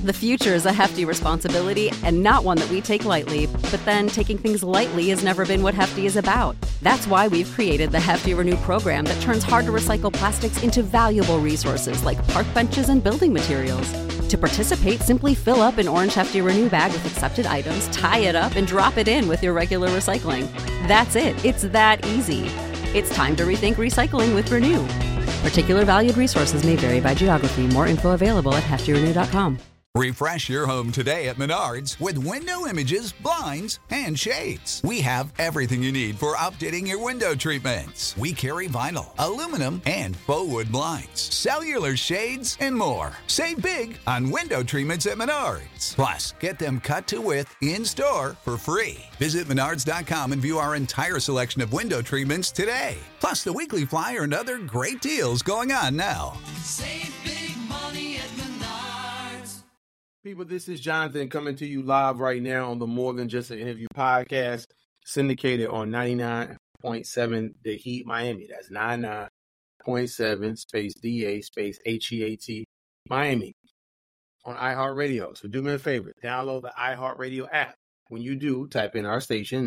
The future is a hefty responsibility and not one that we take lightly, but then taking things lightly has never been what Hefty is about. That's why we've created the Hefty Renew program that turns hard-to-recycle plastics into valuable resources like park benches and building materials. To participate, simply fill up an orange Hefty Renew bag with accepted items, tie it up, and drop it in with your regular recycling. That's it. It's that easy. It's time to rethink recycling with Renew. Particular valued resources may vary by geography. More info available at heftyrenew.com. Refresh your home today at Menards with window images, blinds, and shades. We have everything you need for updating your window treatments. We carry vinyl, aluminum, and faux wood blinds, cellular shades, and more. Save big on window treatments at Menards. Plus, get them cut to width in-store for free. Visit Menards.com and view our entire selection of window treatments today. Plus, the weekly flyer and other great deals going on now. Save big money at Menards. People, this is Jonathan coming to you live right now on the More Than Just an Interview podcast, syndicated on 99.7 The Heat Miami. That's 99.7 space DA space HEAT Miami on iHeartRadio. So do me a favor, download the iHeartRadio app. When you do, type in our station,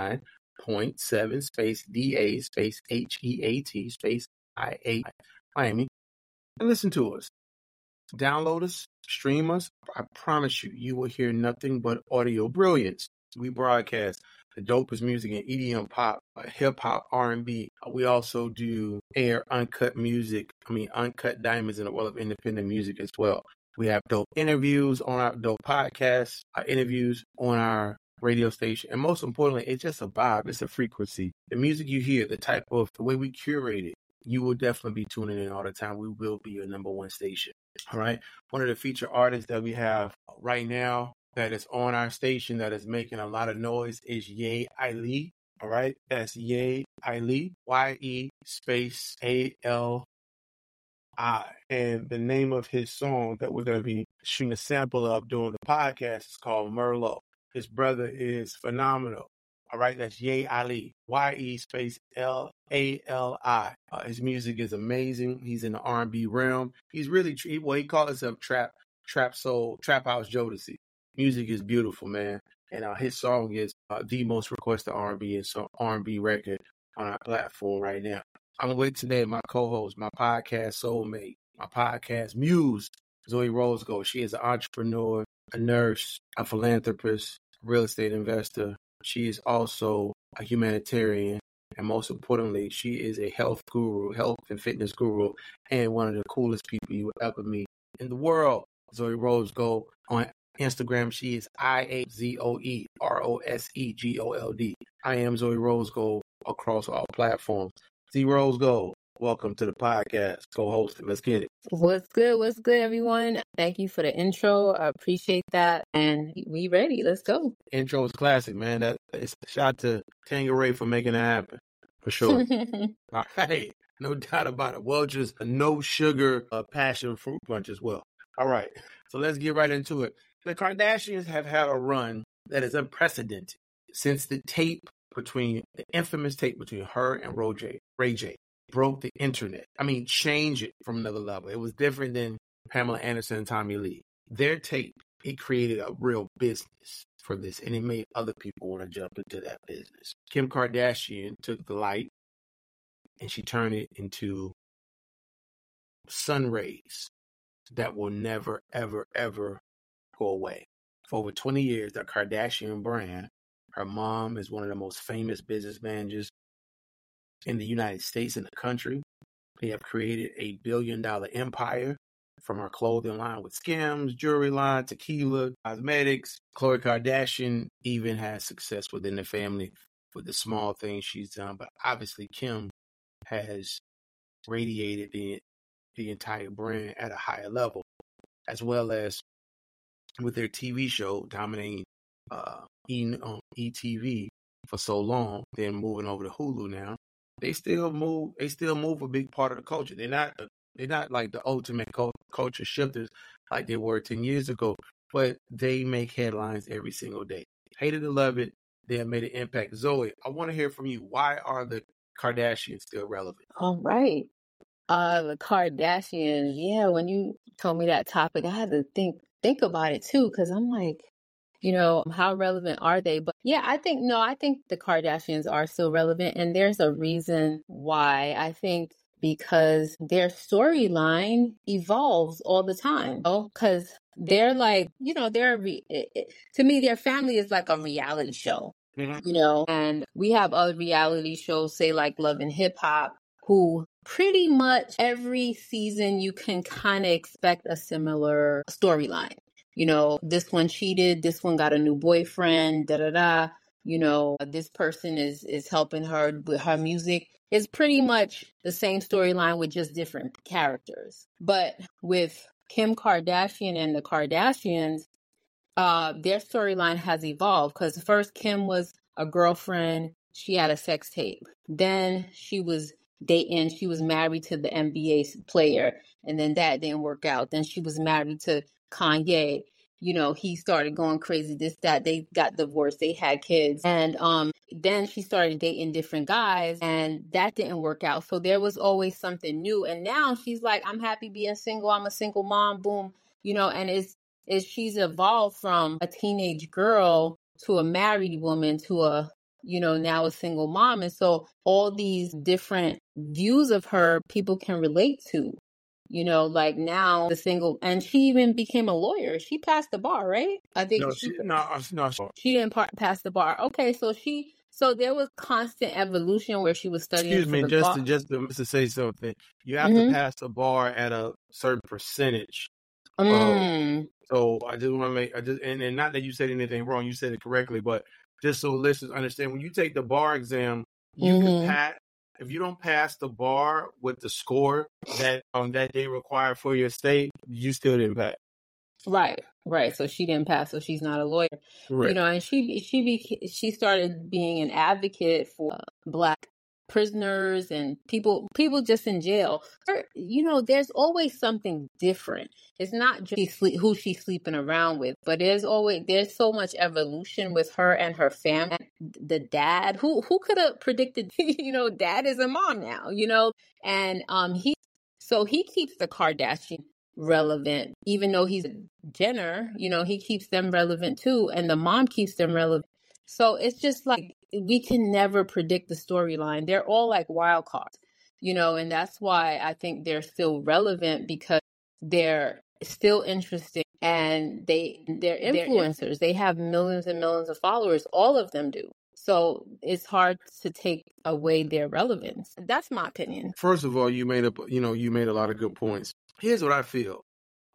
99.7 space DA space HEAT space IA Miami, and listen to us. Download us, stream us. I promise you, you will hear nothing but audio brilliance. We broadcast the dopest music in EDM, pop, hip hop, R&B. We also do uncut diamonds in the world of independent music as well. We have dope interviews on our dope podcasts, interviews on our radio station, and most importantly, it's just a vibe. It's a frequency. The music you hear, the way we curate it, you will definitely be tuning in all the time. We will be your number one station. All right. One of the featured artists that we have right now that is on our station that is making a lot of noise is Ye Ali. All right. That's Ye Ali, YE space ALI. And the name of his song that we're going to be shooting a sample of during the podcast is called Merlot. His brother is phenomenal. All right, that's Ye Ali, YE space LALI. His music is amazing. He's in the R&B realm. He's really, he calls himself trap soul, trap house Jodeci. Music is beautiful, man. And his song is the most requested R&B record on our platform right now. I'm with today my co-host, my podcast soulmate, my podcast muse, Zoe Rosegold. She is an entrepreneur, a nurse, a philanthropist, real estate investor. She is also a humanitarian, and most importantly, she is a health and fitness guru, and one of the coolest people you would ever meet in the world. Zoe Rosegold. On Instagram, she is IAZOEROSEGOLD. I am Zoe Rosegold across all platforms. Z Rosegold, welcome to the podcast. Co-host it. Let's get it. What's good? What's good, everyone? Thank you for the intro. I appreciate that. And we ready. Let's go. Intro is classic, man. That it's a shout to Tangeray for making it happen. For sure. All right. No doubt about it. Well, just a no sugar passion fruit punch as well. All right. So let's get right into it. The Kardashians have had a run that is unprecedented since the infamous tape between her and Ray J broke the internet. I mean, change it from another level. It was different than Pamela Anderson and Tommy Lee. Their tape, it created a real business for this, and it made other people want to jump into that business. Kim Kardashian took the light and she turned it into sun rays that will never, ever, ever go away. For over 20 years, the Kardashian brand, her mom is one of the most famous business managers in the United States and the country. They have created a billion-dollar empire from her clothing line with Skims, jewelry line, tequila, cosmetics. Khloe Kardashian even has success within the family with the small things she's done. But obviously, Kim has radiated the entire brand at a higher level, as well as with their TV show dominating ETV for so long, then moving over to Hulu now. They still move a big part of the culture. They're not like the ultimate culture shifters like they were 10 years ago, but they make headlines every single day. Hate it or love it, they have made an impact. Zoe, I want to hear from you. Why are the Kardashians still relevant? All right. The Kardashians. Yeah, when you told me that topic, I had to think think about it too, because I'm like, how relevant are they? But yeah, I think the Kardashians are still relevant, and there's a reason why. I think because their storyline evolves all the time. Oh, because they're like, to me, their family is like a reality show. And we have other reality shows, say like Love and Hip Hop, who pretty much every season you can kind of expect a similar storyline. This one cheated, this one got a new boyfriend, da da da. This person is helping her with her music. It's pretty much the same storyline with just different characters. But with Kim Kardashian and the Kardashians, their storyline has evolved, because first Kim was a girlfriend. She had a sex tape. Then she was dating. She was married to the NBA player, and then that didn't work out. Then she was married to Kanye. He started going crazy, this, that. They got divorced. They had kids. And then she started dating different guys, and that didn't work out. So there was always something new. And now she's like, I'm happy being single. I'm a single mom. Boom. And she's evolved from a teenage girl to a married woman to a, now a single mom. And so all these different views of her, people can relate to. Like now the single, and she even became a lawyer. She passed the bar, right? I think No. She didn't pass the bar. Okay, so there was constant evolution where she was studying. Excuse me, just to say something. You have to pass the bar at a certain percentage. So I just want to and not that you said anything wrong. You said it correctly, but just so listeners understand, when you take the bar exam, you can pass. If you don't pass the bar with the score that they require for your state, you still didn't pass. Right. So she didn't pass, so she's not a lawyer. Right. And she started being an advocate for Black prisoners and people just in jail. There's always something different. It's not just who she's sleeping around with, but there's so much evolution with her and her family. The dad, who could have predicted, dad is a mom now, and he keeps the Kardashian relevant, even though he's a Jenner, he keeps them relevant too, and the mom keeps them relevant. So it's just like, we can never predict the storyline. They're all like wild cards, and that's why I think they're still relevant, because they're still interesting, and they're influencers. They have millions and millions of followers. All of them do. So it's hard to take away their relevance. That's my opinion. First of all, you made a lot of good points. Here's what I feel.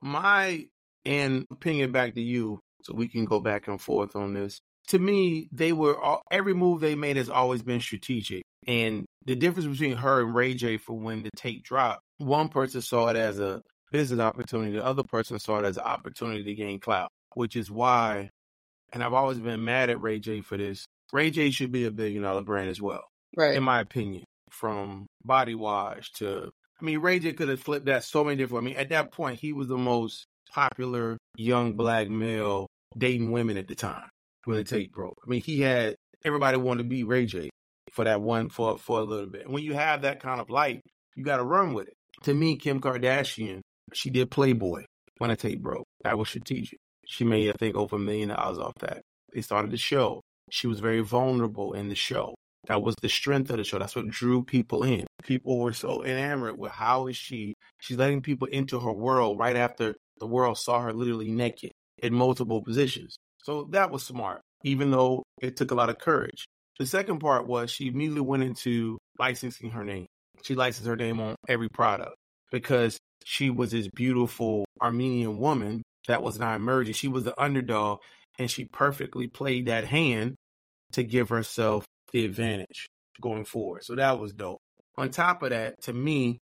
And ping it back to you so we can go back and forth on this. To me, every move they made has always been strategic. And the difference between her and Ray J for when the tape dropped, one person saw it as a business opportunity. The other person saw it as an opportunity to gain clout, which is why, and I've always been mad at Ray J for this, Ray J should be a $1 billion brand as well, right? In my opinion, from body wash to, Ray J could have flipped that so many different, at that point, he was the most popular young Black male dating women at the time when the tape broke. He had, everybody wanted to be Ray J for that one, for a little bit. And when you have that kind of light, you got to run with it. To me, Kim Kardashian, she did Playboy when the tape broke. That was strategic. She made, I think, over $1 million off that. They started the show. She was very vulnerable in the show. That was the strength of the show. That's what drew people in. People were so enamored with how is she's letting people into her world right after the world saw her literally naked in multiple positions. So that was smart, even though it took a lot of courage. The second part was she immediately went into licensing her name. She licensed her name on every product because she was this beautiful Armenian woman that was not emerging. She was the underdog, and she perfectly played that hand to give herself the advantage going forward. So that was dope. On top of that, to me,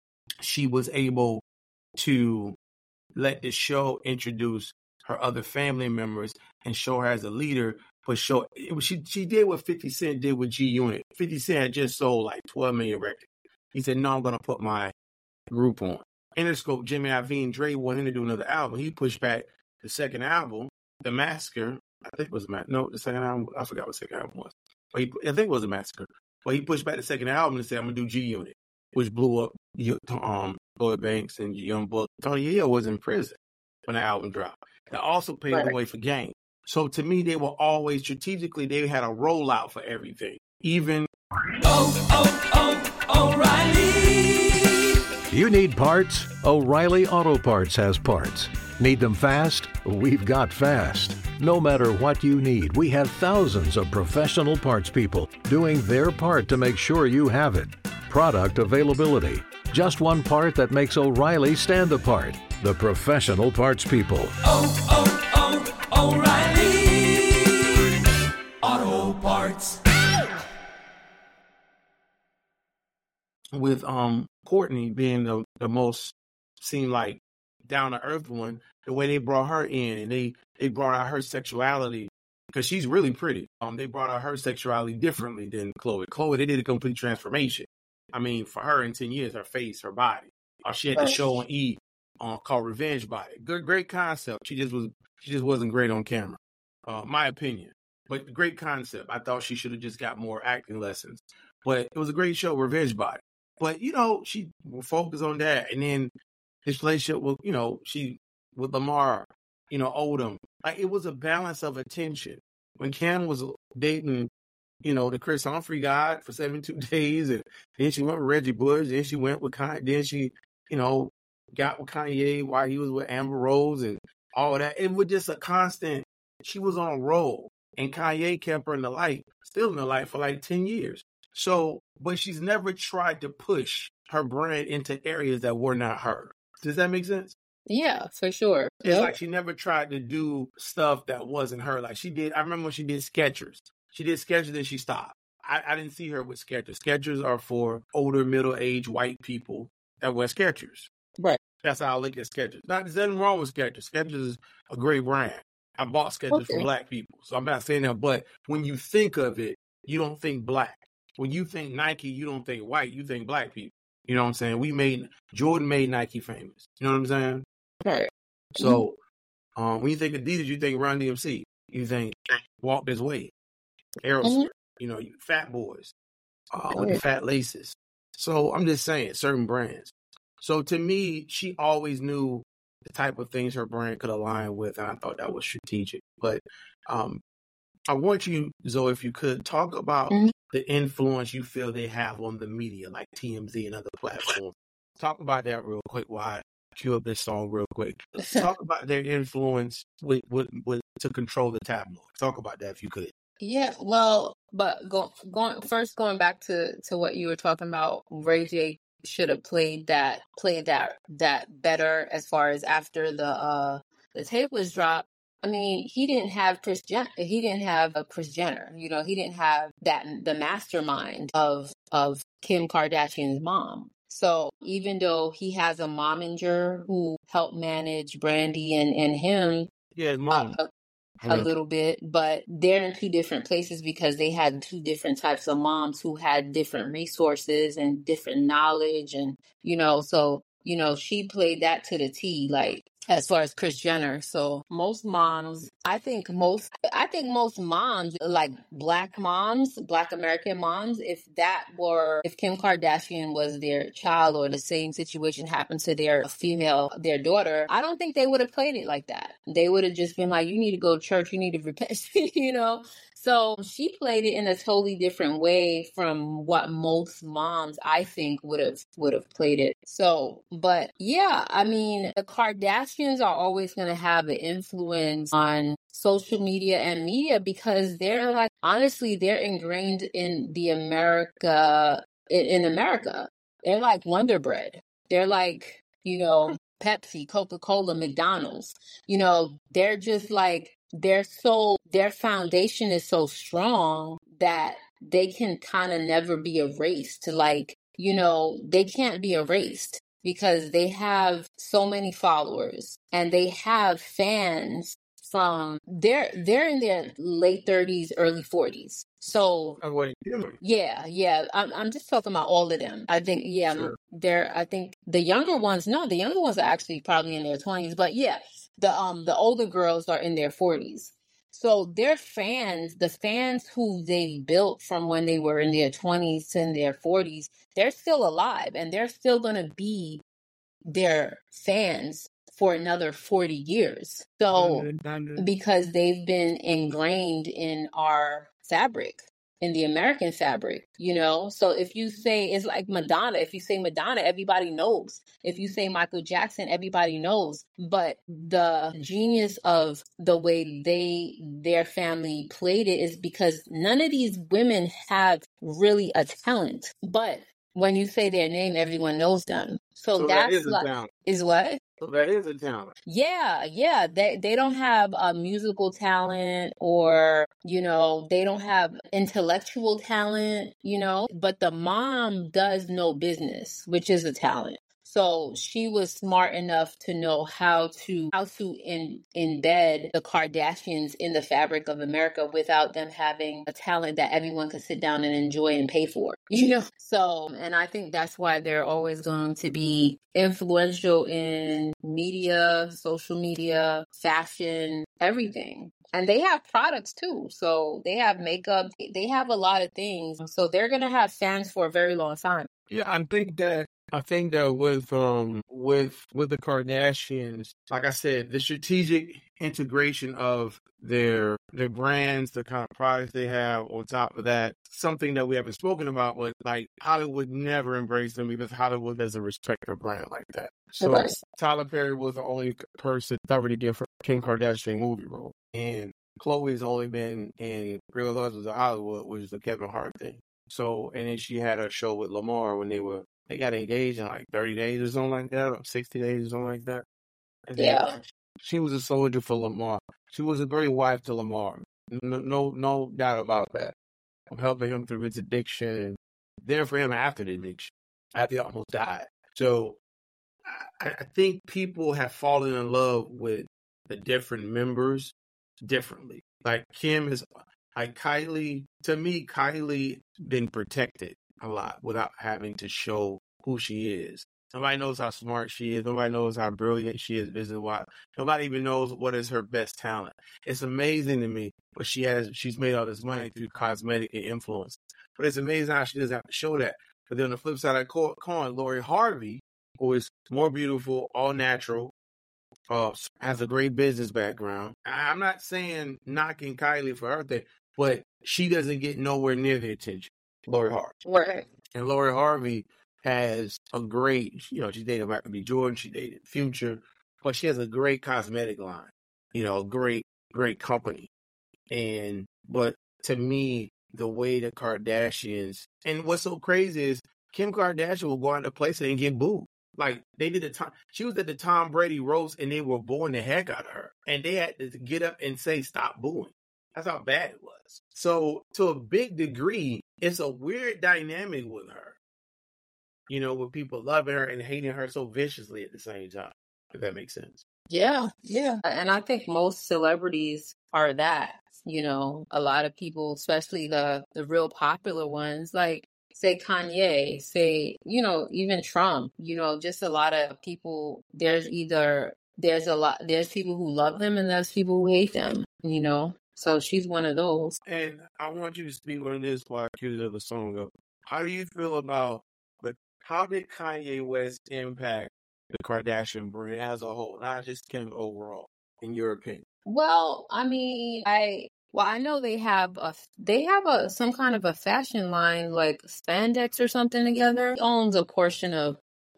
she was able to let the show introduce her other family members and show her as a leader, but she did what 50 Cent did with G Unit. 50 Cent had just sold like 12 million records. He said, no, I'm going to put my group on. Interscope, Jimmy Iovine, Dre wanted him to do another album. He pushed back the second album, The Massacre. I think it was the second album. I forgot what the second album was. But I think it was The Massacre. But he pushed back the second album and said, I'm going to do G Unit, which blew up Lloyd Banks and Young Buck. Tony Hill was in prison. when the album dropped. That also paved the Right. way for Game. So to me, they were always strategically, they had a rollout for everything. Even O'Reilly. You need parts? O'Reilly Auto Parts has parts. Need them fast? We've got fast. No matter what you need, we have thousands of professional parts people doing their part to make sure you have it. Product availability. Just one part that makes O'Reilly stand apart. The professional parts people. O'Reilly Auto Parts. with Courtney being the most seemed like down to earth one, the way they brought her in and they brought out her sexuality because she's really pretty. They brought out her sexuality differently than Chloe. Chloe, they did a complete transformation. I mean, for her in 10 years, her face, her body. She had the show on E called Revenge Body. Great concept. She just wasn't great on camera. My opinion. But great concept. I thought she should have just got more acting lessons. But it was a great show, Revenge Body. But, she will focus on that. And then his relationship with, with Lamar, Odom. Like, it was a balance of attention. When Cam was dating, the Chris Humphrey guy for 72 days, and then she went with Reggie Bush, then she went with Kanye, then she, got with Kanye while he was with Amber Rose and all of that. It was just a constant, she was on a roll. And Kanye kept her in the light, still in the light for like 10 years. So, but she's never tried to push her brand into areas that were not her. Does that make sense? Yeah, for sure. It's like she never tried to do stuff that wasn't her. Like she did, I remember when she did Skechers. She did Skechers, then she stopped. I didn't see her with Skechers. Skechers are for older, middle-aged white people that wear Skechers. Right. That's how I look at Skechers. There's nothing wrong with Skechers. Skechers is a great brand. I bought Skechers for black people, so I'm not saying that. But when you think of it, you don't think black. When you think Nike, you don't think white. You think black people. You know what I'm saying? Jordan made Nike famous. You know what I'm saying? Right. So when you think Adidas, you think Run DMC. You think Walk This Way, Aerosmith. Fat Boys with the fat laces. So I'm just saying, certain brands. So to me, she always knew the type of things her brand could align with, and I thought that was strategic. But I want you, Zoe, if you could, talk about the influence you feel they have on the media, like TMZ and other platforms. Talk about that real quick while I cue up this song real quick. Talk about their influence with to control the tabloid. Talk about that if you could. Yeah, well, but going back to what you were talking about, Ray J should have played that better as far as after the tape was dropped. I mean, he didn't have Kris Jenner. He didn't have a Kris Jenner. He didn't have the mastermind of Kim Kardashian's mom. So even though he has a momager who helped manage Brandy and him, yeah, his mom. A little bit, but they're in two different places because they had two different types of moms who had different resources and different knowledge. And, so, she played that to the T, like, as far as Kris Jenner. So most moms, I think most moms, like Black American moms, if Kim Kardashian was their child or the same situation happened to their daughter, I don't think they would have played it like that. They would have just been like, you need to go to church, you need to repent, So she played it in a totally different way from what most moms, I think, would have played it. So, but yeah, I mean, the Kardashians are always going to have an influence on social media and media because they're like, honestly, they're ingrained in America. They're like Wonder Bread. They're like, Pepsi, Coca-Cola, McDonald's. They're just like, their foundation is so strong that they can kind of never be erased. Like, they can't be erased because they have so many followers and they have fans from they're in their late 30s, early 40s. So yeah. I'm just talking about all of them. I think I think the younger ones are actually probably in their 20s, but yeah. The older girls are in their 40s. So their fans, the fans who they built from when they were in their 20s to in their 40s, they're still alive and they're still going to be their fans for another 40 years. So because they've been ingrained in our fabric, in the American fabric, you know? So if you say, it's like Madonna, if you say Madonna, everybody knows. If you say Michael Jackson, everybody knows. But the genius of the way their family played it is because none of these women have really a talent. But when you say their name, everyone knows them. So that that's is a like, talent. is what? So that is a talent. Yeah. They don't have a musical talent, or, you know, they don't have intellectual talent, you know, but the mom does know business, which is a talent. So she was smart enough to know how to embed the Kardashians in the fabric of America without them having a talent that everyone could sit down and enjoy and pay for, you know? So, and I think that's why they're always going to be influential in media, social media, fashion, everything. And they have products too. So they have makeup, they have a lot of things. So they're going to have fans for a very long time. Yeah, I think that with the Kardashians, like I said, the strategic integration of their brands, the kind of products they have on top of that, something that we haven't spoken about, but like Hollywood never embraced them because Hollywood doesn't respect their brand like that. So Okay. Tyler Perry was the only person that already did for Kim Kardashian movie role, and Khloe's only been in Real Housewives of Hollywood, which is the Kevin Hart thing. So, and then she had a show with Lamar when they got engaged in like 30 days or something like that, or 60 days or something like that. And Yeah. she was a soldier for Lamar. She was a great wife to Lamar. No doubt about that. I'm helping him through his addiction and there for him after the addiction, after he almost died. So I think people have fallen in love with the different members differently. Like Kim is, like Kylie, to me, Kylie been protected a lot without having to show who she is. Nobody knows how smart she is. Nobody knows how brilliant she is business-wise. Nobody even knows what is her best talent. It's amazing to me what she's made all this money through cosmetic and influence. But it's amazing how she doesn't have to show that. But then on the flip side of the coin, Lori Harvey, who is more beautiful, all natural, has a great business background. I'm not saying knocking Kylie for her thing, but she doesn't get nowhere near the attention. Lori Harvey. Right. And Lori Harvey has a great, she dated Michael B. Jordan, she dated Future, but she has a great cosmetic line, great company. But to me, the way the Kardashians, and what's so crazy is Kim Kardashian will go out to place and get booed. Like she was at the Tom Brady roast and they were booing the heck out of her. And they had to get up and say, stop booing. That's how bad it was. So to a big degree, it's a weird dynamic with her. With people loving her and hating her so viciously at the same time, if that makes sense. Yeah. And I think most celebrities are that, a lot of people, especially the real popular ones, like say Kanye, say, even Trump, just a lot of people, there's people who love them and there's people who hate them, So she's one of those. And I want you to speak on this while I cue the song up. How do you feel about how did Kanye West impact the Kardashian brand as a whole, not just Kim overall, in your opinion? Well, I mean, I know they have some kind of a fashion line like spandex or something together. He owns a portion of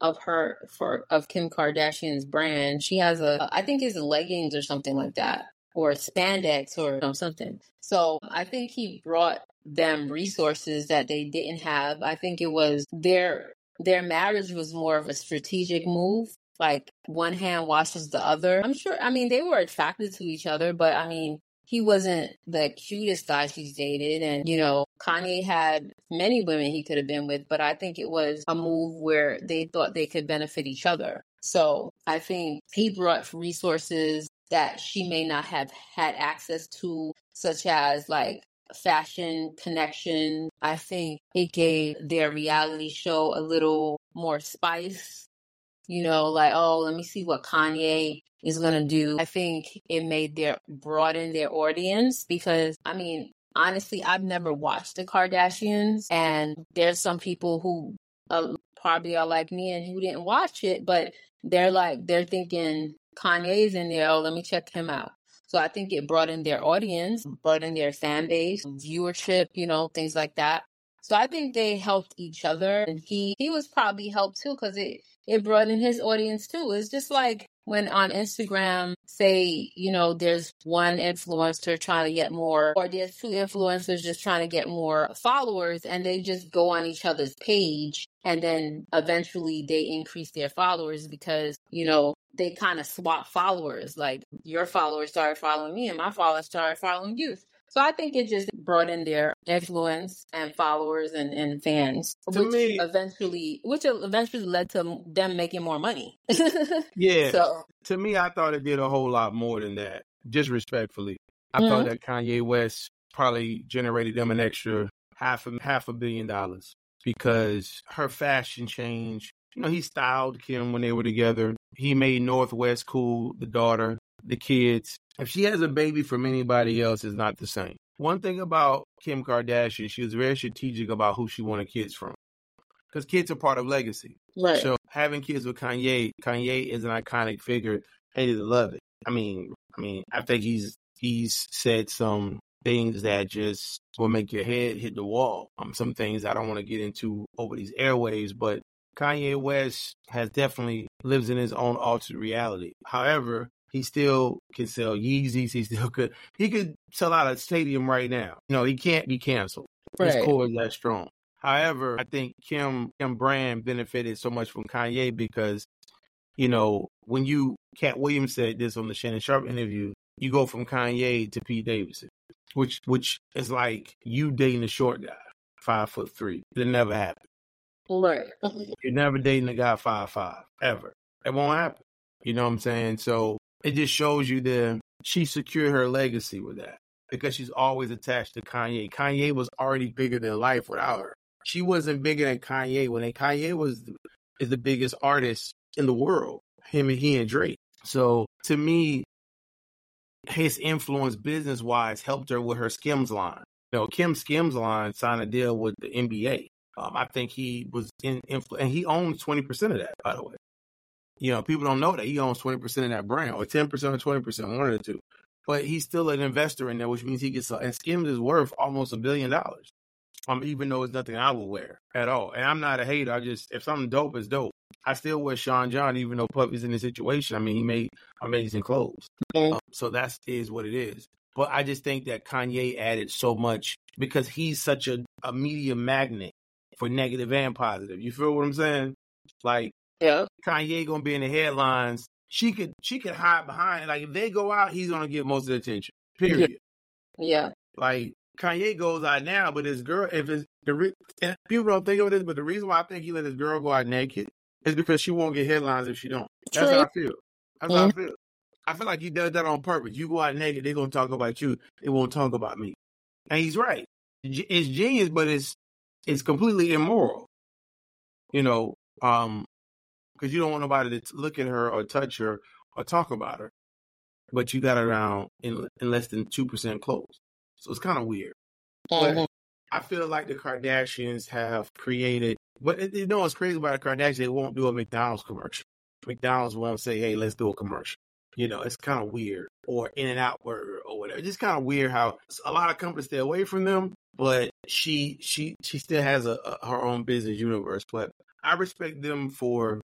Kim Kardashian's brand. She has I think it's leggings or something like that, or spandex or something. So I think he brought them resources that they didn't have. I think it was their marriage was more of a strategic move. Like one hand washes the other. I'm sure, they were attracted to each other, but he wasn't the cutest guy she's dated. And, Kanye had many women he could have been with, but I think it was a move where they thought they could benefit each other. So I think he brought resources that she may not have had access to, such as like fashion connection. I think it gave their reality show a little more spice, like, oh, let me see what Kanye is going to do. I think it broaden their audience because, honestly, I've never watched the Kardashians, and there's some people who probably are like me and who didn't watch it, but they're thinking Kanye's in there, oh, let me check him out. So I think it brought in their audience, brought in their fan base, viewership, things like that. So I think they helped each other, and he was probably helped too, because it brought in his audience too. It's just like when on Instagram, say, there's one influencer trying to get more, or there's two influencers just trying to get more followers, and they just go on each other's page, and then eventually they increase their followers because, they kind of swap followers. Like your followers started following me and my followers started following you. So I think it just brought in their influence and followers and fans, which eventually led to them making more money. Yeah. So to me, I thought it did a whole lot more than that. Just respectfully, I thought that Kanye West probably generated them an extra half a billion dollars because her fashion change. He styled Kim when they were together. He made Northwest cool, the daughter, the kids. If she has a baby from anybody else, it's not the same. One thing about Kim Kardashian, she was very strategic about who she wanted kids from. Because kids are part of legacy. Right. So having kids with Kanye is an iconic figure. Hated to love it. I mean, I think he's said some things that just will make your head hit the wall. Some things I don't want to get into over these airwaves, but Kanye West has definitely lives in his own altered reality. However, he still can sell Yeezys. He could sell out a stadium right now. He can't be canceled. Right. His core is that strong. However, I think Kim brand benefited so much from Kanye because, when Cat Williams said this on the Shannon Sharp interview, you go from Kanye to Pete Davidson, which is like you dating a short guy, 5'3". It never happened. Right. You're never dating a guy 5'5", ever. It won't happen. You know what I'm saying? So it just shows you she secured her legacy with that because she's always attached to Kanye. Kanye was already bigger than life without her. She wasn't bigger than Kanye when Kanye is the biggest artist in the world. He and Drake. So to me, his influence business-wise helped her with her Skims line. Kim Skims line signed a deal with the NBA. I think he was and he owns 20% of that, by the way. People don't know that he owns 20% of that brand, or 10% or 20%, one of the two. But he's still an investor in there, which means he gets. And Skims is worth almost $1 billion. Even though it's nothing I would wear at all. And I'm not a hater. If something dope is dope. I still wear Sean John, even though Puffy's in this situation. He made amazing clothes. So that is what it is. But I just think that Kanye added so much because he's such a media magnet for negative and positive. You feel what I'm saying? Like, yeah, Kanye gonna be in the headlines. She could hide behind it. Like, if they go out, he's gonna get most of the attention. Period. Yeah. Like, Kanye goes out now, but his girl, people don't think of this, but the reason why I think he let his girl go out naked is because she won't get headlines if she don't. That's how I feel. That's how I feel. I feel like he does that on purpose. You go out naked, they're gonna talk about you. They won't talk about me. And he's right. It's genius, but it's completely immoral, because you don't want nobody to look at her or touch her or talk about her, but you got her around in less than 2% clothes. So it's kind of weird. But I feel like the Kardashians have created, but what's crazy about the Kardashians, they won't do a McDonald's commercial. McDonald's won't say, hey, let's do a commercial. It's kind of weird. Or In-N-Out Burger or whatever. It's just kind of weird how a lot of companies stay away from them. But she still has her own business universe. But I respect Kim for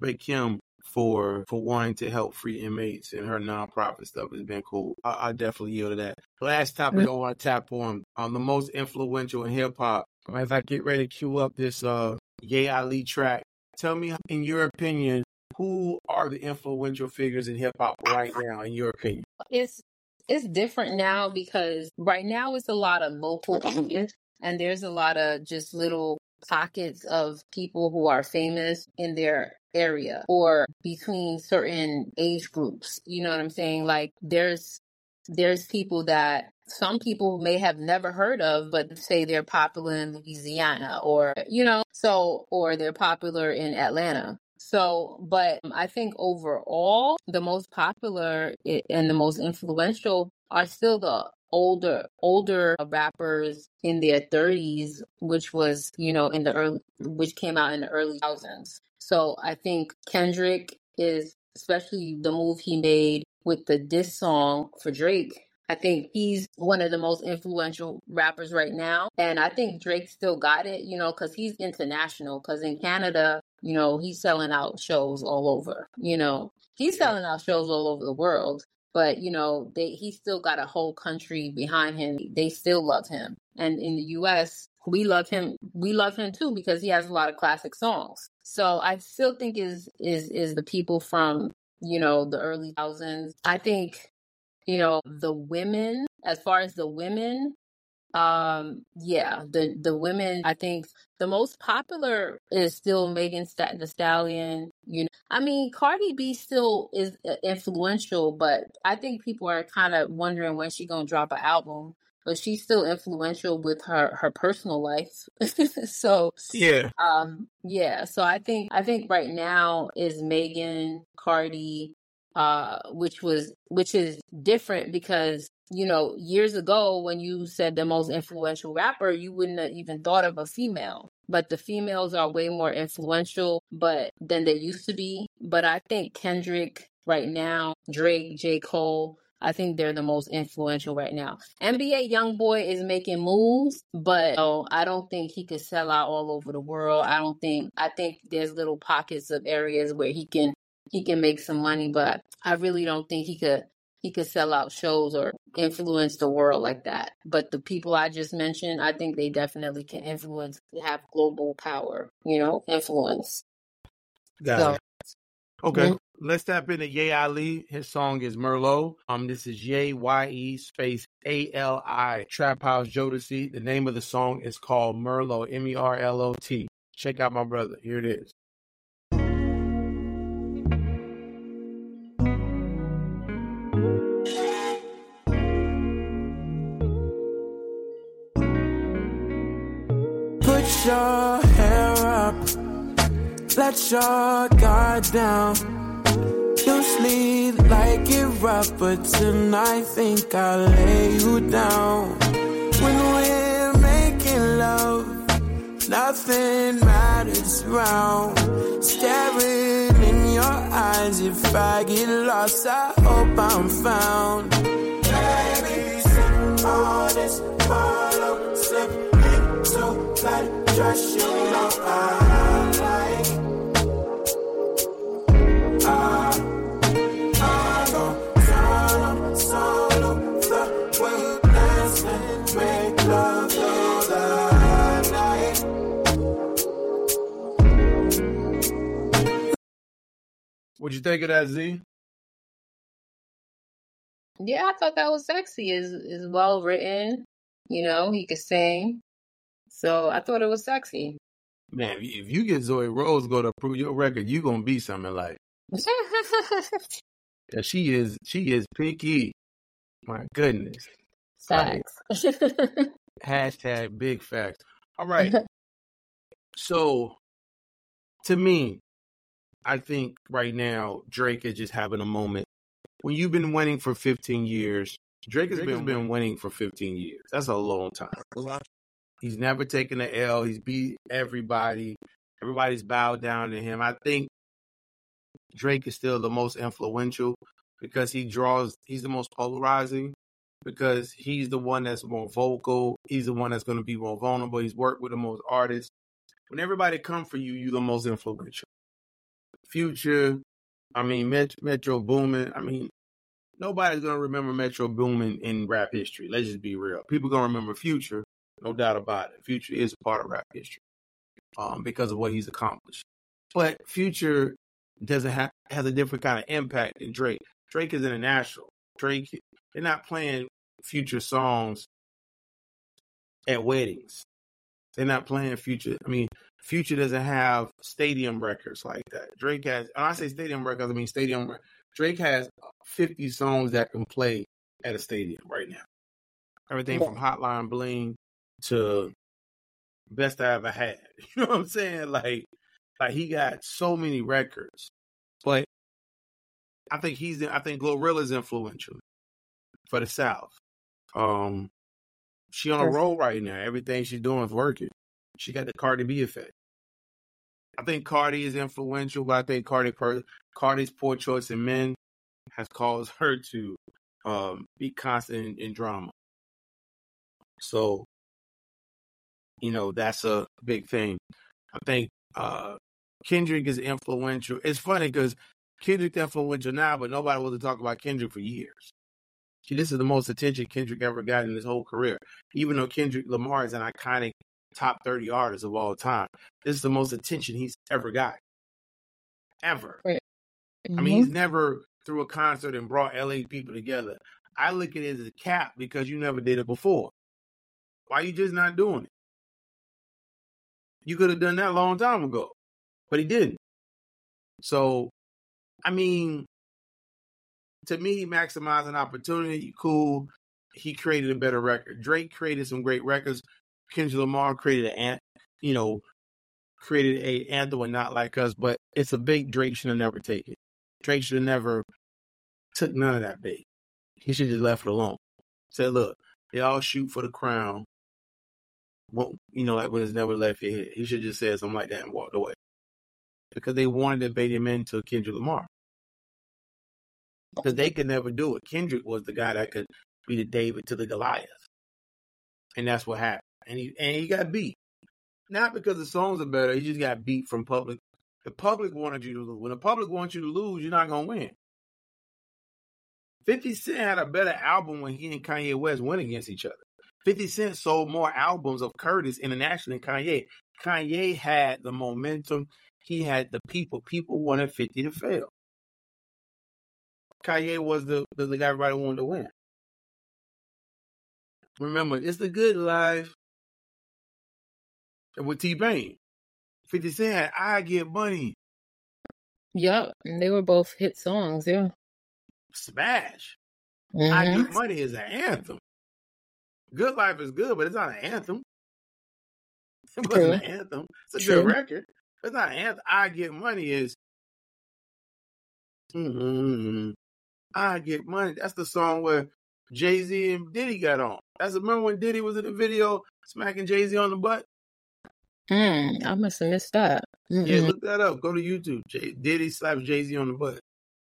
wanting to help free inmates, and her nonprofit stuff has been cool. I definitely yield to that. Last topic I want to tap on the most influential in hip hop. As I get ready to cue up this Ye Ali track, tell me, in your opinion, who are the influential figures in hip hop right now? In your opinion, It's different now because right now it's a lot of local artists, and there's a lot of just little pockets of people who are famous in their area or between certain age groups. You know what I'm saying? Like there's people that some people may have never heard of, but say they're popular in Louisiana or they're popular in Atlanta. So, but I think overall, the most popular and the most influential are still the older rappers in their 30s, which was, which came out in the early 2000s. So I think Kendrick is especially the move he made with the diss song for Drake. I think he's one of the most influential rappers right now. And I think Drake still got it, because he's international. Because in Canada, he's selling out shows all over. He's selling out shows all over the world. But, he still got a whole country behind him. They still love him. And in the U.S., we love him. We love him, too, because he has a lot of classic songs. So I still think is the people from, the early thousands. I think, the women, as far as the women, the women, I think the most popular is still Megan Thee Stallion. Cardi B still is influential, but I think people are kind of wondering when she's gonna drop an album. But she's still influential with her personal life. So So I think right now is Megan, Cardi, which is different because years ago when you said the most influential rapper, you wouldn't have even thought of a female. But the females are way more influential than they used to be. But I think Kendrick right now, Drake, J. Cole, I think they're the most influential right now. NBA YoungBoy is making moves, but I don't think he could sell out all over the world. I think there's little pockets of areas where he can make some money, but I really don't think he could sell out shows or influence the world like that. But the people I just mentioned, I think they definitely can influence, have global power, influence. Got it. Okay. Mm-hmm. Let's tap into Ye Ali. His song is Merlot. This is Ye space ALI. Trap House Jodeci. The name of the song is called Merlot, MERLOT. Check out my brother. Here it is. Put your hair up, let your guard down. Usually like it rough, but tonight think I'll lay you down. When we're making love, nothing matters around. Staring in your eyes, if I get lost, I hope I'm found. Baby, sip all this follow, slip into that dress, you know I like. What'd you think of that, Z? Yeah, I thought that was sexy. Is well written. He could sing. So I thought it was sexy. Man, if you get Zoe Rose go to approve your record, you gonna be something like. Yeah, she is picky. My goodness. Facts. Hashtag big facts. All right. So, to me, I think right now Drake is just having a moment. When you've been winning for 15 years, Drake has been winning for 15 years. That's a long time. He's never taken an L. He's beat everybody. Everybody's bowed down to him. I think Drake is still the most influential because he's the most polarizing, because he's the one that's more vocal. He's the one that's going to be more vulnerable. He's worked with the most artists. When everybody come for you, you're the most influential. Future, Metro Boomin. Nobody's going to remember Metro Boomin in rap history. Let's just be real. People going to remember Future, no doubt about it. Future is a part of rap history because of what he's accomplished. But Future has a different kind of impact than Drake. Drake is international. They're not playing Future songs at weddings. They're not playing Future. Future doesn't have stadium records like that. Drake has, when I say stadium records, Drake has 50 songs that can play at a stadium right now. Everything from Hotline Bling to Best I Ever Had. You know what I'm saying? Like he got so many records. But I think Glorilla's influential for the South. She on a roll right now. Everything she's doing is working. She got the Cardi B effect. I think Cardi is influential, but I think Cardi's poor choice in men has caused her to be constant in drama. So, that's a big thing. I think Kendrick is influential. It's funny because Kendrick's influential now, but nobody wants to talk about Kendrick for years. See, this is the most attention Kendrick ever got in his whole career. Even though Kendrick Lamar is an iconic top 30 artist of all time, this is the most attention he's ever got. Ever. Right. I mean, he's never threw a concert and brought LA people together. I look at it as a cap because you never did it before. Why you just not doing it? You could have done that a long time ago, but he didn't. So, I mean, to me, maximizing opportunity, cool. He created a better record. Drake created some great records. Kendrick Lamar created created a anthem and Not Like Us, but it's a bait Drake should have never taken. Drake should have never took none of that bait. He should have just left it alone. Said, look, they all shoot for the crown. Well, like when it's never left your head. He should have just said something like that and walked away. Because they wanted to bait him into Kendrick Lamar. Because they could never do it. Kendrick was the guy that could be the David to the Goliath. And that's what happened. And he got beat. Not because the songs are better. He just got beat from public. The public wanted you to lose. When the public wants you to lose, you're not going to win. 50 Cent had a better album when he and Kanye West went against each other. 50 Cent sold more albums of Curtis internationally than Kanye. Kanye had the momentum. He had the people. People wanted 50 to fail. Kanye was the guy everybody wanted to win. Remember, It's the Good Life. And with T-Pain. 50 Cent had I Get Money. Yep, and they were both hit songs, yeah. Smash. I Get Money is an anthem. Good Life is good, but it's not an anthem. It wasn't an anthem. It's a good record. It's not an anthem. I Get Money is I Get Money. That's the song where Jay-Z and Diddy got on. Remember when Diddy was in the video smacking Jay-Z on the butt? I must have missed that. Yeah, look that up. Go to YouTube. Diddy slaps Jay-Z on the butt.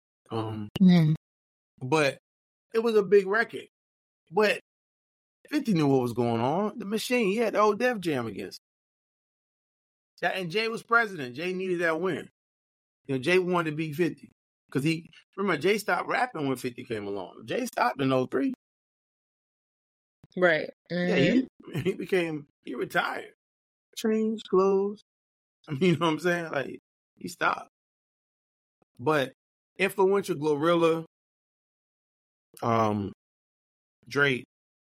But it was a big record. But 50 knew what was going on. The Machine, he had the old Def Jam against him. And Jay was president. Jay needed that win. Jay wanted to beat 50. Because remember, Jay stopped rapping when 50 came along. Jay stopped in 03. Right. Yeah, he retired. Changed clothes. You know what I'm saying? Like, he stopped. But influential Glorilla, Drake,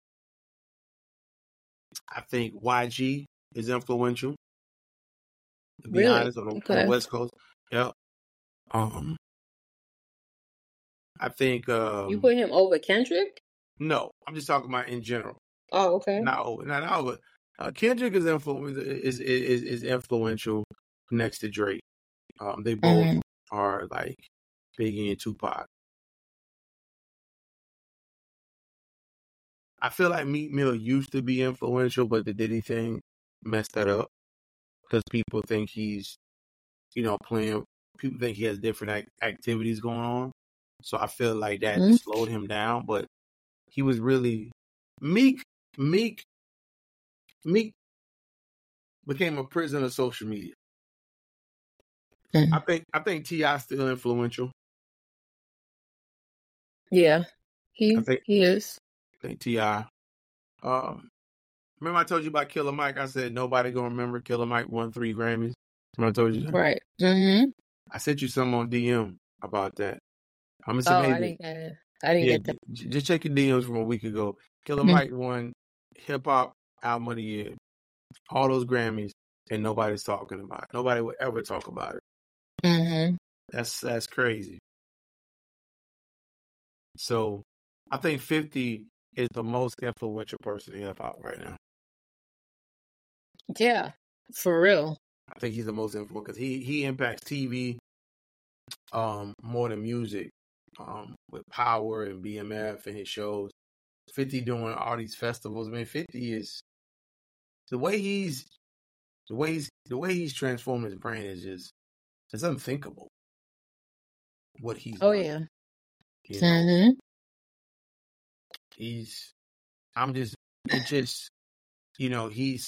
I think YG is influential. To be honest, on the West Coast. Yeah. I think you put him over Kendrick? No, I'm just talking about in general. Oh, okay. Not over. Kendrick is influential next to Drake. They both are like Biggie and Tupac. I feel like Meek Mill used to be influential, but the Diddy thing messed that up because people think he's, playing. People think he has different activities going on. So I feel like that slowed him down. But he was really Meek became a prisoner of social media. I think T.I. still influential. Yeah, he is. I think T.I. Remember I told you about Killer Mike? I said nobody gonna remember Killer Mike won 3 Grammys. Remember I told you that? Right. I sent you some on DM about that. I'm I didn't get it. I didn't get that. Just check your DMs from a week ago. Killer Mike won Hip Hop Album of the Year. All those Grammys, and nobody's talking about it. Nobody would ever talk about it. That's crazy. So I think 50 is the most influential person in hip hop right now. Yeah, for real. I think he's the most influential because he impacts TV more than music with Power and BMF and his shows. 50 doing all these festivals. I mean, 50 is the way he's transformed his brand is just it's unthinkable. what he's Oh done. yeah. You know, Mm-hmm. it just, you know, he's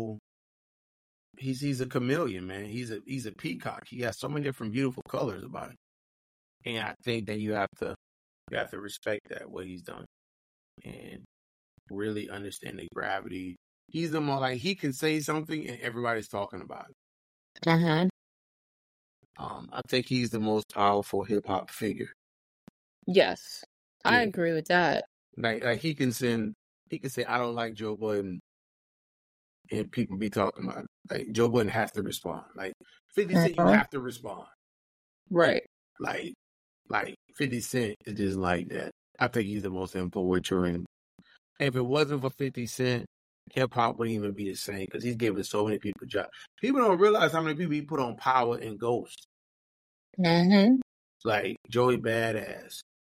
a chameleon, man. He's a peacock. He has so many different beautiful colors about him. And I think that you have to respect that, what he's done, and really understand the gravity. He's the more like, he can say something and everybody's talking about it. Mm-hmm. I think he's the most powerful hip hop figure. Yes, I Yeah. agree with that. Like he can say, I don't like Joe Budden, and people be talking about it. Like Joe Budden has to respond. Like 50 Cent, you have to respond. Right. Like 50 Cent is just like that. I think he's the most influential. And if it wasn't for 50 Cent, hip hop wouldn't even be the same, because he's given so many people jobs. People don't realize how many people he put on Power and Ghost. Mm-hmm. Like Joey Badass,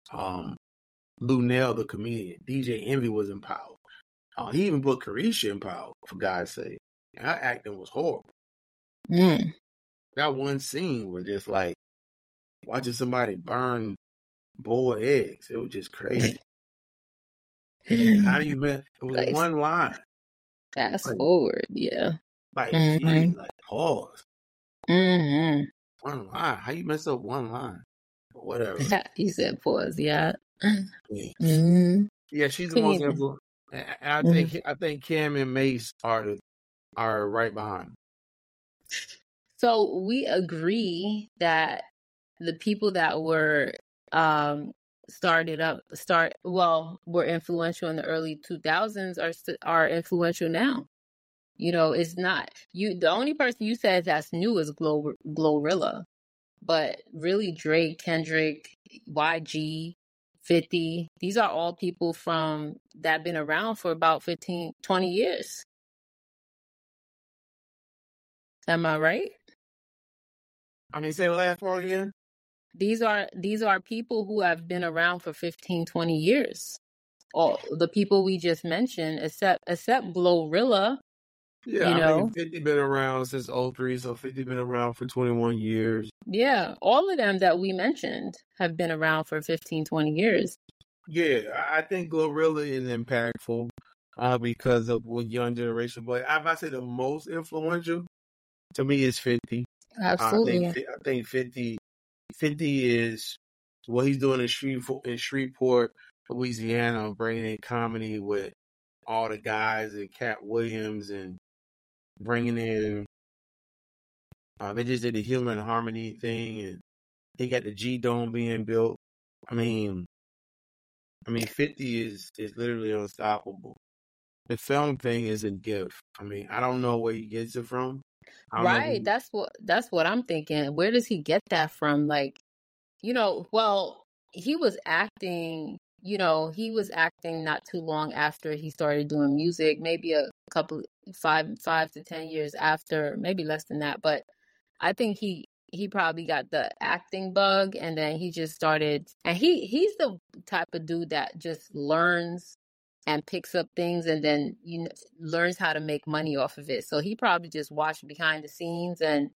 Lunel the comedian, DJ Envy was in Power. He even put Carisha in Power, for God's sake. And her acting was horrible. Mm. That one scene was just like watching somebody burn boiled eggs. It was just crazy. How do you miss? It was Nice. one line. Fast Like- forward, yeah. Like, Mhm. geez, like pause. Mm-hmm. One line. How you mess up one line? But whatever. You said pause, yeah. Yeah, Mm-hmm. yeah, she's the most Can you- influential. And I think Cam and Mace are right behind. So we agree that the people that were were influential in the early 2000s are influential now. You know, it's not you. The only person you said that's new is Glorilla, but really Drake, Kendrick, YG, 50. These are all people from that have been around for about 15, 20 years. Am I right? I mean, say the last part again. These are people who have been around for 15, 20 years. All the people we just mentioned, except Glorilla. Yeah, You I know? mean, 50 been around since 03, so 50 been around for 21 years. Yeah, all of them that we mentioned have been around for 15, 20 years. Yeah, I think Glorilla is impactful because of what young generation. But if I say the most influential, to me, is 50. Absolutely. I think 50 is what he's doing in Shreveport, Louisiana, bringing in comedy with all the guys and Cat Williams, and bringing in. They just did the Human Harmony thing, and they got the G Dome being built. I mean, 50 is literally unstoppable. The film thing is a gift. I mean, I don't know where he gets it from. I don't know Right. That's what I'm thinking. Where does he get that from? Like, well, he was acting not too long after he started doing music, maybe a couple 5 to 10 years after, maybe less than that, but I think he probably got the acting bug, and then he just started, and he's the type of dude that just learns and picks up things, and then learns how to make money off of it. So he probably just watched behind the scenes and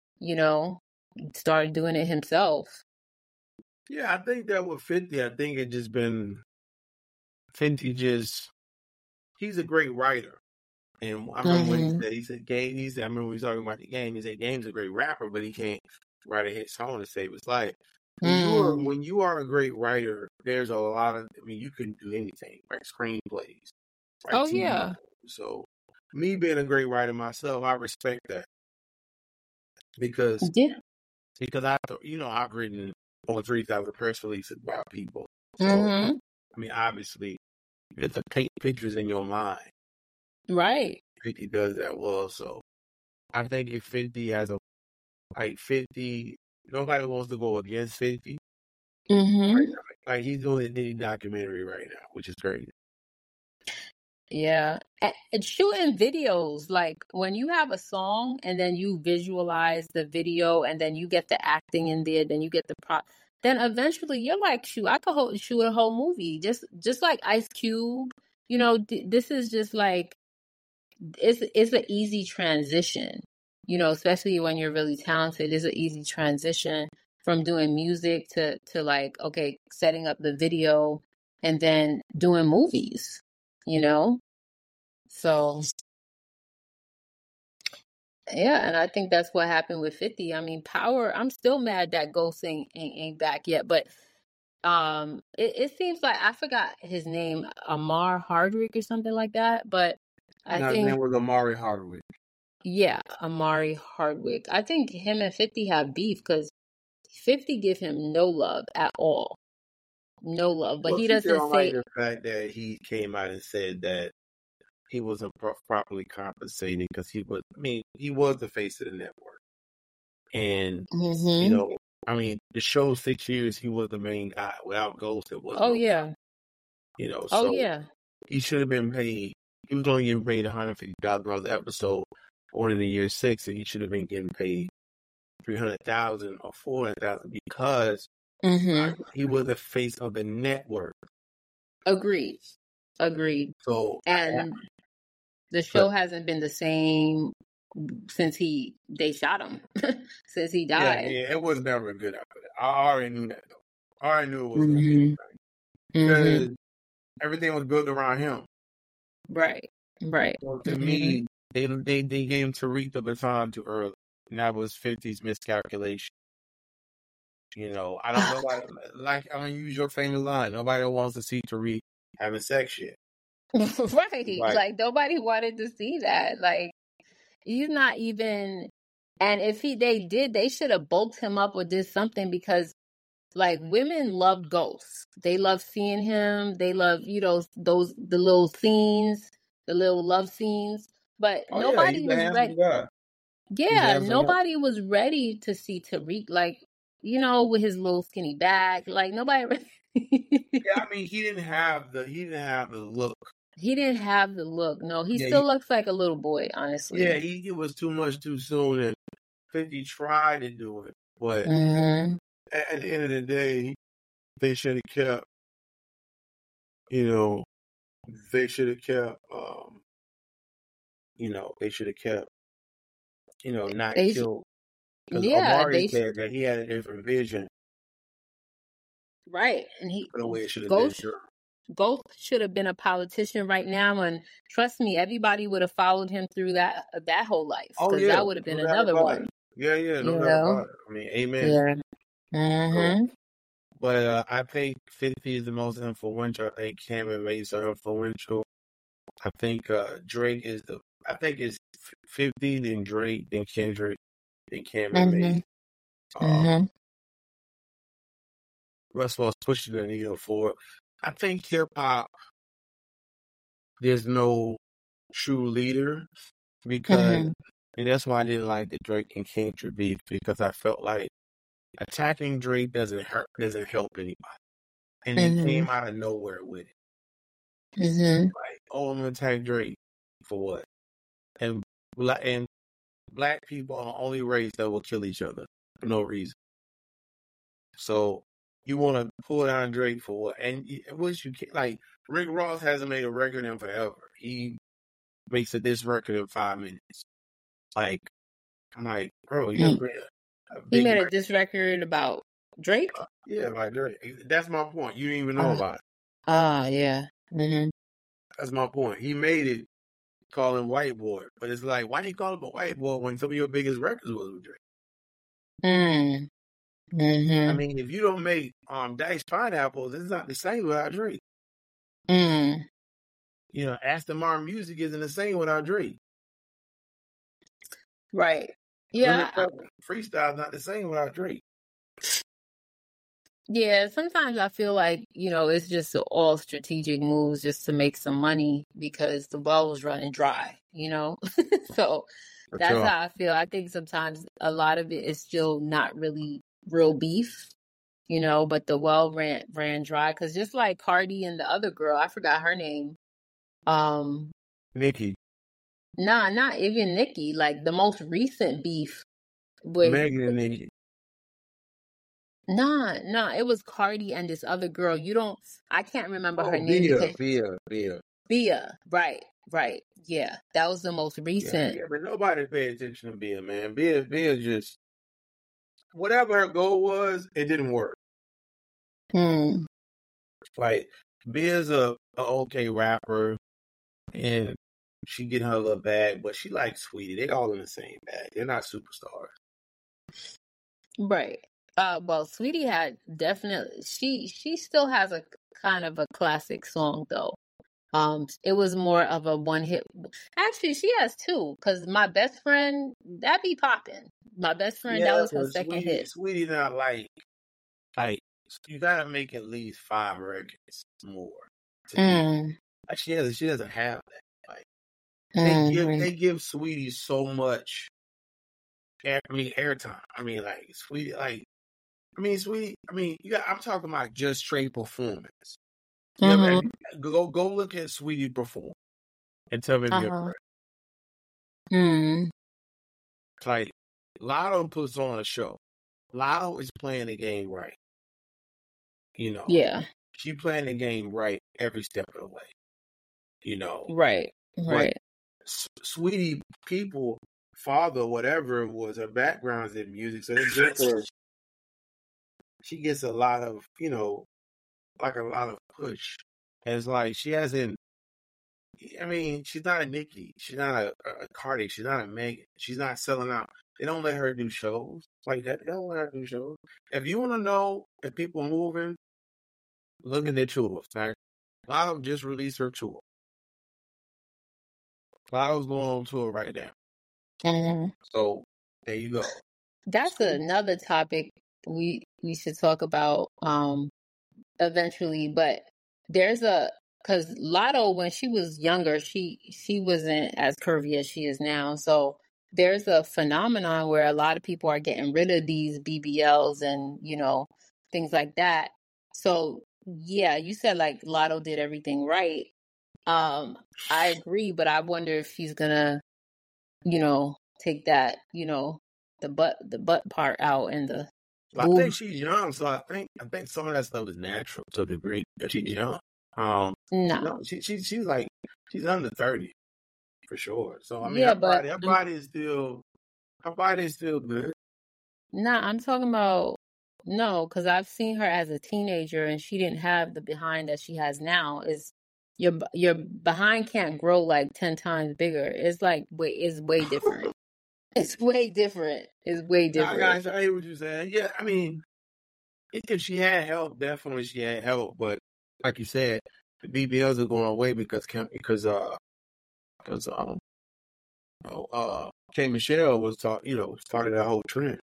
started doing it himself. Yeah, I think that with 50, I think it just been 50 he's a great writer. And I remember when he said Game, I remember we were talking about the Game, he said Game's a great rapper, but he can't write a hit song to save his life. When you are a great writer, there's a lot of, you can do anything, write screenplays, write TV yeah. novels. So me being a great writer myself, I respect that. Because I've written over 3,000 press releases about people. So, obviously, you have to paint pictures in your mind. Right. 50 does that well. So I think if 50 has 50, nobody wants to go against 50. Like he's doing a Diddy documentary right now, which is great. Yeah. And shooting videos, like when you have a song and then you visualize the video and then you get the acting in there, then you get the then eventually you're like, shoot, I could shoot a whole movie. Just like Ice Cube, this is just like, it's an easy transition, especially when you're really talented. It's an easy transition from doing music to like, okay, setting up the video and then doing movies, you know? So, yeah, and I think that's what happened with 50. I mean, Power, I'm still mad that Ghost ain't back yet, but it seems like I forgot his name, Amar Hardwick or something like that, but I His think name was Amari Hardwick. yeah, Amari Hardwick. I think him and 50 have beef because 50 give him no love at all. No love, but Well, he people doesn't don't like say the fact that he came out and said that he wasn't properly compensated because he was the face of the network. And, you Mhm. know, I mean, the show 6 years, he was the main guy. Without Ghost, it wasn't. Oh No, yeah. you know, Oh so yeah. he should have been paid. He was only getting paid $150 an episode on in the year 6, and he should have been getting paid $300,000 or $400,000 because Mhm. he was the face of the network. Agreed. So, And the but show hasn't been the same since they shot him. Since he died. yeah, it was never good after that. I already knew that though. I already knew it was gonna be Mhm. because Mhm. everything was built around him. Right. So to Mhm. me, they gave Tariq the baton too early, and that was 50's miscalculation. You know, I don't know like I'm gonna use your famous line. Nobody wants to see Tariq having sex shit. Right. Like, Like nobody wanted to see that. Like he's not even, and if they did, they should have bulked him up or did something because like women love Ghosts. They love seeing him. They love, the little scenes, the little love scenes. But oh yeah, nobody he's a was handsome ready. guy. He's a Yeah, handsome guy. nobody was ready to see Tariq, like, with his little skinny back. Like nobody Yeah, I mean, he didn't have the look. He didn't have the look. No, he Yeah, still looks like a little boy, honestly. yeah, it was too much too soon, and 50 tried to do it, but Mhm. at the end of the day, they should have kept, you know, they should have kept, not They killed. Because yeah, Amari they said that he had a different vision right. And for the way it should have been. Ghost should have been a politician right now, and trust me, everybody would have followed him through that whole life Oh because yeah, that would have been no doubt another about one. it. Yeah, no You doubt know? about it. I mean, amen. Yeah. So, but I think 50 is the most influential. I think Cameron Mace are influential. I think Drake is I think it's 50, then Drake, then Kendrick, then Cameron Mace. Russell's pushing the needle for. I think hip hop, there's no true leader because, and that's why I didn't like the Drake and Kendrick beef because I felt like attacking Drake doesn't help anybody, and it came out of nowhere with it. Like, oh, I'm gonna attack Drake for what? And black people are the only race that will kill each other for no reason. So you want to pull down Drake for what? And which you can't, like Rick Ross hasn't made a record in forever. He makes this record in 5 minutes. Like I'm like, bro, you're He made a diss record about Drake. Yeah, like Drake. That's my point. You didn't even know about it. Yeah. That's my point. He made it calling white boy, but it's like, why did he call him a white boy when some of your biggest records was with Drake? I mean, if you don't make Diced Pineapples, it's not the same without Drake. Aston Martin Music isn't the same without Drake. Right. Yeah. Freestyle's not the same without Drake. Yeah, sometimes I feel like, it's just all strategic moves just to make some money because the well was running dry, So that's how I feel. I think sometimes a lot of it is still not really real beef, but the well ran dry. Because just like Cardi and the other girl, I forgot her name. Nicki. Nah, not even Nicki. Like the most recent beef with Megan and Nicki. Nah, it was Cardi and this other girl. I can't remember her name. Bia. Right. Yeah, that was the most recent. Yeah, but nobody paid attention to Bia, man. Bia just, whatever her goal was, it didn't work. Hmm. Like, Bea's a okay rapper, and she getting her little bag, but she like Sweetie. They all in the same bag. They're not superstars. Right. Well, Sweetie had definitely she still has a kind of a classic song though. It was more of a one hit. Actually, she has two, because My Best Friend, that be popping. My Best Friend, that Yeah, was her but second hit. Sweetie not like you gotta make at least 5 records more. To be, Mm, like she doesn't have that. Like mm, they give Sweetie so much. Airtime. Sweetie. Sweetie. I'm talking about just straight performance. You ever, mm-hmm, go look at Sweetie perform and tell me if you're correct. mm, Like, Lotto puts on a show. Lotto is playing the game right. You know, yeah, she playing the game right every step of the way. You know, right, but right, Sweetie, people, father, whatever it was, her background's in music, so she gets a lot of, like a lot of push. And it's like she hasn't. She's not a Nicki. She's not a Cardi. She's not a Megan. She's not selling out. They don't let her do shows like that. They don't let her do shows. If you want to know if people are moving, look at their tours. Right? Lotto just released her tour. Lotto's going on tour right now. mm-hmm. So there you go. That's another topic we should talk about eventually. But because Lotto, when she was younger, she wasn't as curvy as she is now. So there's a phenomenon where a lot of people are getting rid of these BBLs and things like that. So yeah, you said like Lotto did everything right. I agree, but I wonder if she's gonna take that the butt part out and the I think she's young, so I think some of that stuff is natural to a degree. She's young. No, she's like she's under 30 for sure. So yeah, her body is still good. Nah, I'm talking about no, because I've seen her as a teenager and she didn't have the behind that she has now. Is your behind can't grow like 10 times bigger. It's like it's way different. It's way different. It's way different. I hear what you're saying. Yeah, if she had help, definitely she had help. But like you said, the BBLs are going away because K Michelle started that whole trend.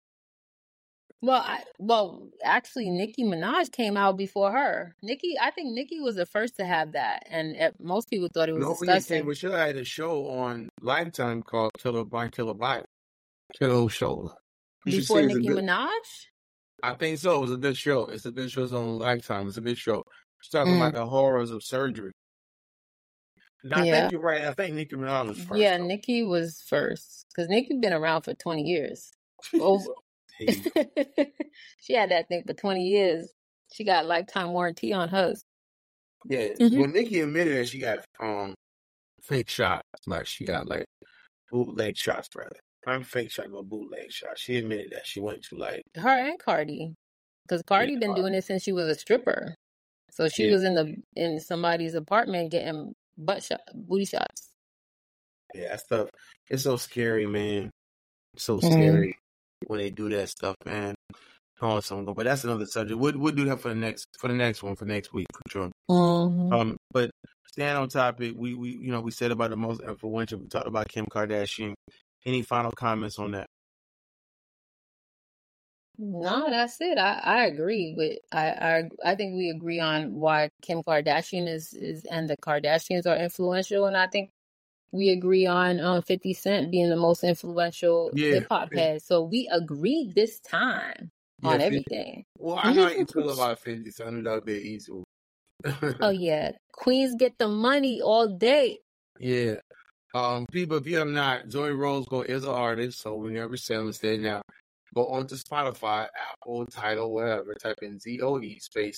Well, actually, Nicki Minaj came out before her. I think Nicki was the first to have that, and most people thought it was disgusting. K Michelle had a show on Lifetime called Killer by Killer Show. Before Nicki Minaj? I think so. It was a good show. It's a good show. It's on Lifetime. It's a good show. She's talking about the horrors of surgery. I think you're right. I think Nicki Minaj was first. Yeah, Nicki was first. Because Nicki been around for 20 years. She had that thing for 20 years. She got lifetime warranty on hers. Yeah. Well, Nicki admitted that she got fake shots. Like, she got, like, bootleg shots, rather. I'm fake shot, but bootleg shots. She admitted that she went to, like... Her and Cardi. Because Cardi been doing it since she was a stripper. So she was in somebody's apartment getting booty shots. Yeah, that stuff. It's so scary, man. It's so scary when they do that stuff, man. But that's another subject. We'll do that for the next one for next week for sure. But staying on topic, we said about the most influential. We talked about Kim Kardashian. Any final comments on that? No, that's it. I agree with I think we agree on why Kim Kardashian is and the Kardashians are influential, and I think we agree on 50 Cent being the most influential hip hop head. So we agreed this time on everything. Well, I know how you feel about 50 Cent. I knew that would be easy. Oh yeah, queens get the money all day. Yeah. People, if you have not, Zoe Rosego is an artist, so we never say instead now. Go on to Spotify, Apple, Tidal, wherever. Type in ZOE space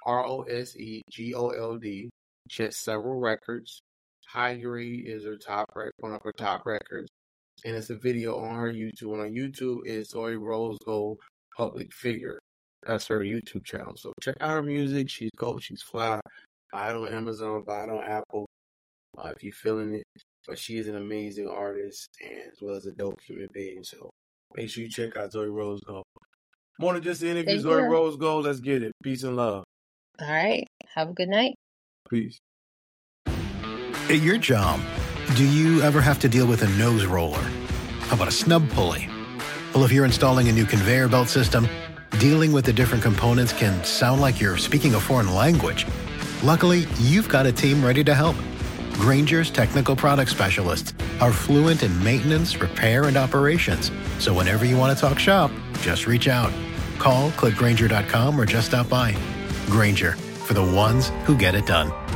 ROSEGOLD. She has several records. High Grade is one of her top records. and it's a video on her YouTube. And on YouTube is Zoe Rose Gold Public Figure. That's her YouTube channel. So check out her music. She's cool. She's fly. Buy it on Amazon. Buy it on Apple. If you're feeling it. But she is an amazing artist and as well as a dope human being. So make sure you check out Zoe Rose Gold. More than just the interview, Zoe Rose Gold. Let's get it. Peace and love. All right. Have a good night. Peace. At your job, do you ever have to deal with a nose roller? How about a snub pulley? Well, if you're installing a new conveyor belt system, dealing with the different components can sound like you're speaking a foreign language. Luckily, you've got a team ready to help. Grainger's technical product specialists are fluent in maintenance, repair, and operations. So whenever you want to talk shop, just reach out. Call, click Grainger.com, or just stop by. Grainger, for the ones who get it done.